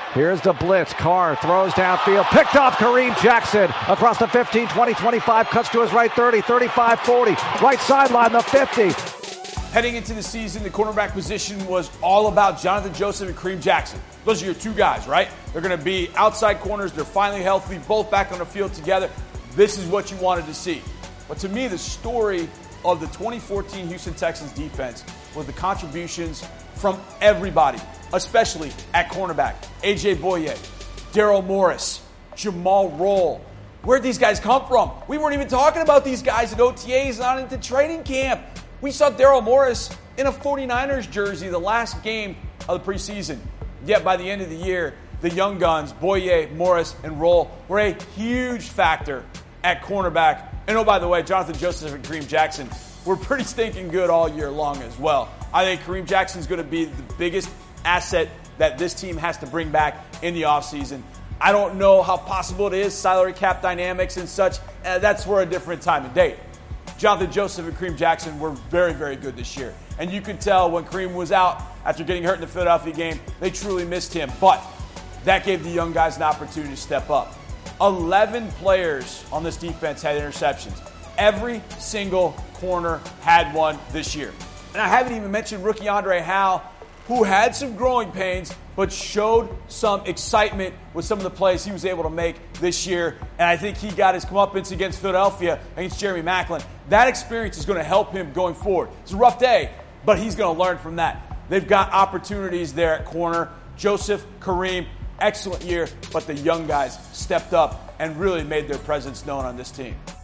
Here's the blitz. Carr throws downfield. Picked off Kareem Jackson across the 15, 20, 25. Cuts to his right 30, 35, 40. Right sideline, the 50. Heading into the season, the cornerback position was all about Jonathan Joseph and Kareem Jackson. Those are your two guys, right? They're going to be outside corners. They're finally healthy, both back on the field together. This is what you wanted to see. But to me, the story of the 2014 Houston Texans defense was the contributions from everybody, especially at cornerback. A.J. Bouye, Daryl Morris, Jamal Roll. Where'd these guys come from? We weren't even talking about these guys at OTAs, not into training camp. We saw Daryl Morris in a 49ers jersey the last game of the preseason. Yet by the end of the year, the young guns, Bouye, Morris, and Roll, were a huge factor at cornerback. And oh, by the way, Jonathan Joseph and Kareem Jackson were pretty stinking good all year long as well. I think Kareem Jackson's going to be the biggest asset that this team has to bring back in the offseason. I don't know how possible it is, salary cap dynamics and such. That's for a different time and date. Jonathan Joseph and Kareem Jackson were very, very good this year. And you could tell when Kareem was out after getting hurt in the Philadelphia game, they truly missed him. But that gave the young guys an opportunity to step up. 11 players on this defense had interceptions. Every single corner had one this year. And I haven't even mentioned rookie Andre Howell, who had some growing pains, but showed some excitement with some of the plays he was able to make this year. And I think he got his comeuppance against Philadelphia, against Jeremy Maclin. That experience is going to help him going forward. It's a rough day, but he's going to learn from that. They've got opportunities there at corner. Joseph, Kareem, excellent year, but the young guys stepped up and really made their presence known on this team.